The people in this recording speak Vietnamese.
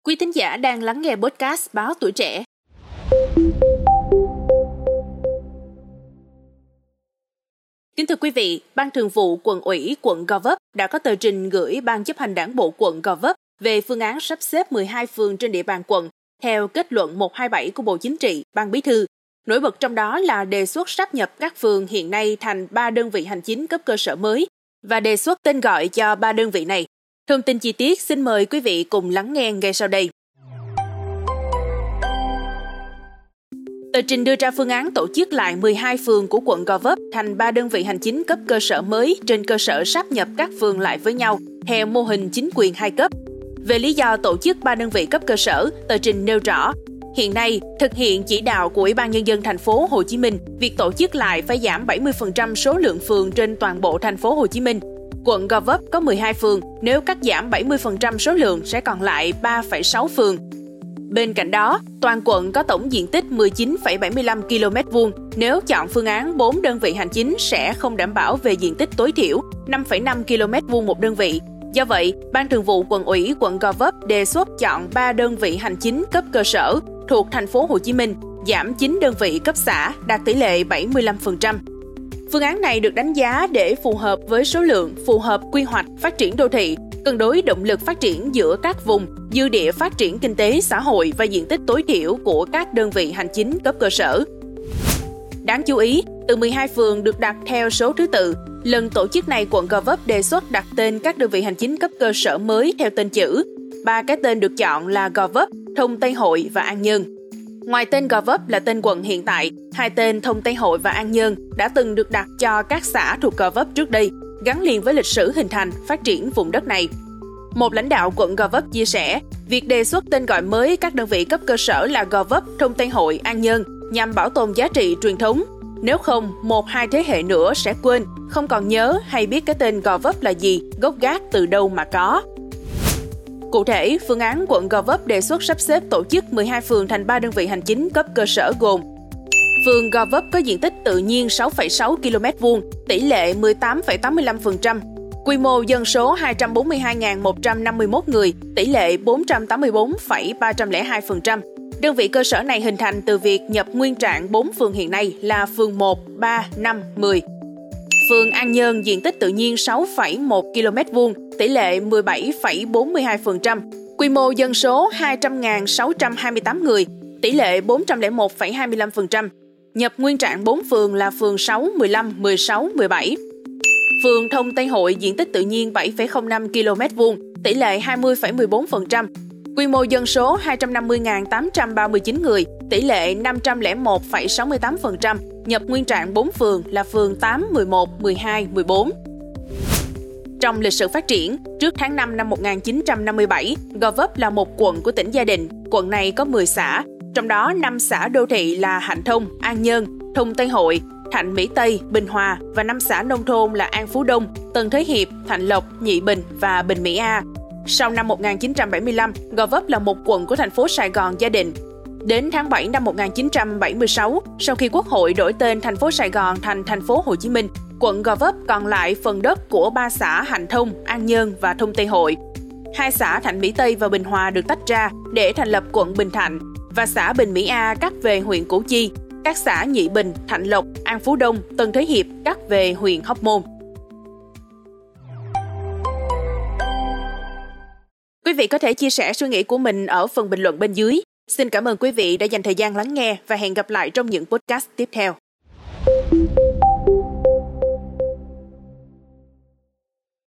Quý thính giả đang lắng nghe podcast Báo Tuổi Trẻ. Kính thưa quý vị, Ban Thường vụ Quận ủy quận Gò Vấp đã có tờ trình gửi Ban Chấp hành Đảng bộ quận Gò Vấp về phương án sắp xếp 12 phường trên địa bàn quận theo kết luận 127 của Bộ Chính trị, Ban Bí thư. Nổi bật trong đó là đề xuất sáp nhập các phường hiện nay thành 3 đơn vị hành chính cấp cơ sở mới và đề xuất tên gọi cho 3 đơn vị này. Thông tin chi tiết xin mời quý vị cùng lắng nghe ngay sau đây. Tờ trình đưa ra phương án tổ chức lại 12 phường của quận Gò Vấp thành 3 đơn vị hành chính cấp cơ sở mới trên cơ sở sáp nhập các phường lại với nhau theo mô hình chính quyền 2 cấp. Về lý do tổ chức 3 đơn vị cấp cơ sở, tờ trình nêu rõ, hiện nay, thực hiện chỉ đạo của Ủy ban Nhân dân thành phố Hồ Chí Minh, việc tổ chức lại phải giảm 70% số lượng phường trên toàn bộ thành phố Hồ Chí Minh. Quận Gò Vấp có 12 phường, nếu cắt giảm 70% số lượng sẽ còn lại 3,6 phường. Bên cạnh đó, toàn quận có tổng diện tích 19,75 km2, nếu chọn phương án 4 đơn vị hành chính sẽ không đảm bảo về diện tích tối thiểu 5,5 km2 một đơn vị. Do vậy, Ban Thường vụ Quận ủy quận Gò Vấp đề xuất chọn 3 đơn vị hành chính cấp cơ sở thuộc thành phố Hồ Chí Minh, giảm 9 đơn vị cấp xã, đạt tỷ lệ 75%. Phương án này được đánh giá để phù hợp với số lượng, phù hợp quy hoạch phát triển đô thị, cân đối động lực phát triển giữa các vùng, dư địa phát triển kinh tế, xã hội và diện tích tối thiểu của các đơn vị hành chính cấp cơ sở. Đáng chú ý, từ 12 phường được đặt theo số thứ tự, lần tổ chức này quận Gò Vấp đề xuất đặt tên các đơn vị hành chính cấp cơ sở mới theo tên chữ. 3 cái tên được chọn là Gò Vấp, Thông Tây Hội và An Nhơn. Ngoài tên Gò Vấp là tên quận hiện tại, 2 tên Thông Tây Hội và An Nhơn đã từng được đặt cho các xã thuộc Gò Vấp trước đây, gắn liền với lịch sử hình thành, phát triển vùng đất này. Một lãnh đạo quận Gò Vấp chia sẻ, việc đề xuất tên gọi mới các đơn vị cấp cơ sở là Gò Vấp, Thông Tây Hội, An Nhơn nhằm bảo tồn giá trị truyền thống. Nếu không, 1-2 thế hệ nữa sẽ quên, không còn nhớ hay biết cái tên Gò Vấp là gì, gốc gác từ đâu mà có. Cụ thể, phương án quận Gò Vấp đề xuất sắp xếp tổ chức 12 phường thành 3 đơn vị hành chính cấp cơ sở gồm phường Gò Vấp có diện tích tự nhiên 6,6 km2, tỷ lệ 18,85%, quy mô dân số 242.151 người, tỷ lệ 484,302%. Đơn vị cơ sở này hình thành từ việc nhập nguyên trạng 4 phường hiện nay là phường 1, 3, 5, 10. Phường An Nhơn diện tích tự nhiên 6,1 km2, tỷ lệ 17,42%, quy mô dân số 200.628 người, tỷ lệ 401,25%. Nhập nguyên trạng 4 phường là phường 6, 15, 16, 17. Phường Thông Tây Hội diện tích tự nhiên 7,05 km2, tỷ lệ 20,14%. Quy mô dân số 250.839 người, tỷ lệ 501,68%. Nhập nguyên trạng 4 phường là phường 8, 11, 12, 14. Trong lịch sử phát triển, trước tháng 5 năm 1957, Gò Vấp là một quận của tỉnh Gia Định. Quận này có 10 xã, trong đó 5 xã đô thị là Hạnh Thông, An Nhơn, Thông Tây Hội, Thạnh Mỹ Tây, Bình Hòa và 5 xã nông thôn là An Phú Đông, Tân Thới Hiệp, Thạnh Lộc, Nhị Bình và Bình Mỹ A. Sau năm 1975, Gò Vấp là một quận của thành phố Sài Gòn Gia Định. Đến tháng 7 năm 1976, sau khi Quốc hội đổi tên thành phố Sài Gòn thành thành phố Hồ Chí Minh, quận Gò Vấp còn lại phần đất của 3 xã Hạnh Thông, An Nhơn và Thông Tây Hội. 2 xã Thạnh Mỹ Tây và Bình Hòa được tách ra để thành lập quận Bình Thạnh và xã Bình Mỹ A cắt về huyện Củ Chi. Các xã Nhị Bình, Thạnh Lộc, An Phú Đông, Tân Thới Hiệp cắt về huyện Hóc Môn. Quý vị có thể chia sẻ suy nghĩ của mình ở phần bình luận bên dưới. Xin cảm ơn quý vị đã dành thời gian lắng nghe và hẹn gặp lại trong những podcast tiếp theo.